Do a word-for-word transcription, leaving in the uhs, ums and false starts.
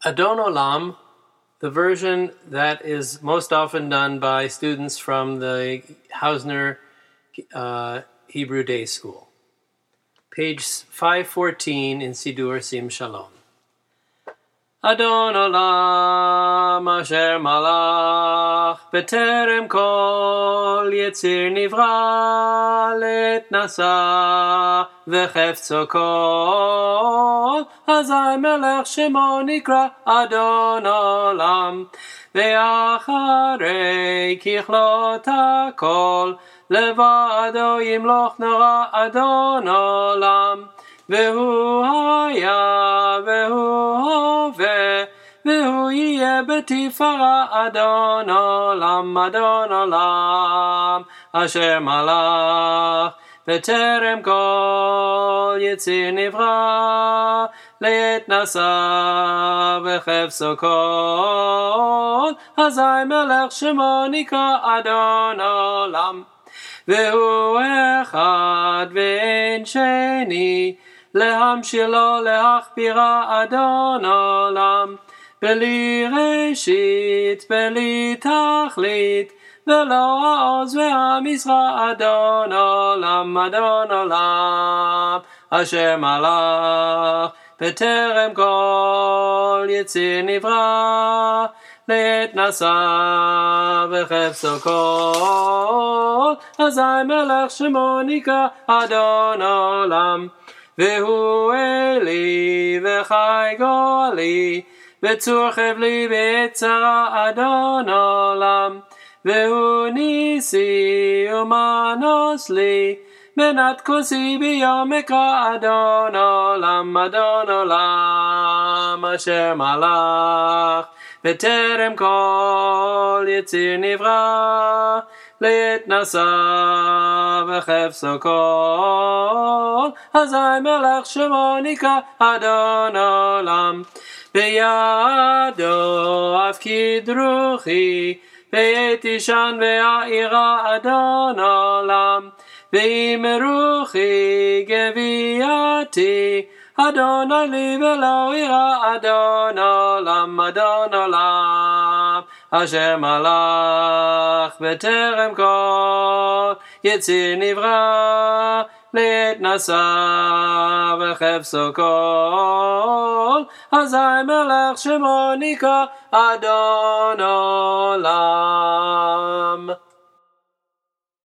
Adon Olam, the version that is most often done by students from the Hausner uh, Hebrew Day School. Page five fourteen in Sidur Sim Shalom. Adon Olam asher malach beterem kol yetzir nivra let nasa vechefzo kol hazai melech shemo nikra Adon Olam ve'acharei kichlot hakol levado yimloch nara Adon Olam והוא היה והוא הווה והוא יהיה בתפארה אדון עולם אדון עולם אשר מלך בטרם כל יציר נברא לעת נשא וחפצו כל אזי מלך שמו נקרא אדון עולם והוא אחד ואין שני להמשילו להכבירה אדון עולם בלי ראשית בלי תכלית ולא העוז והמשרה אדון עולם אדון עולם אשר מלך בטרם כל יציר נברא לעת נשא וחפצו כל אזי מלך שמו נקרא אדון עולם והוא אלי וחי גואלי וצור חבלי בעת צרה אדון עולם והוא ניסי ומנוס לי מנת כוסי ביום אקרא אדון עולם אדון עולם אשר מלך בטרם כל יציר נברא לעת נשא וחפצו כל אזי מלך שמו נקרא אדון עולם בידו אף כדרוכי בעת ישן והעירה אדון עולם ואם רוחי גוויעתי אדוני לי ולא ירא אדון עולם אדון עולם אשר מלך בטרם כל יציר נברא לעת נשא וחפצו כל אזי מלך שמו נקרא אדון עולם.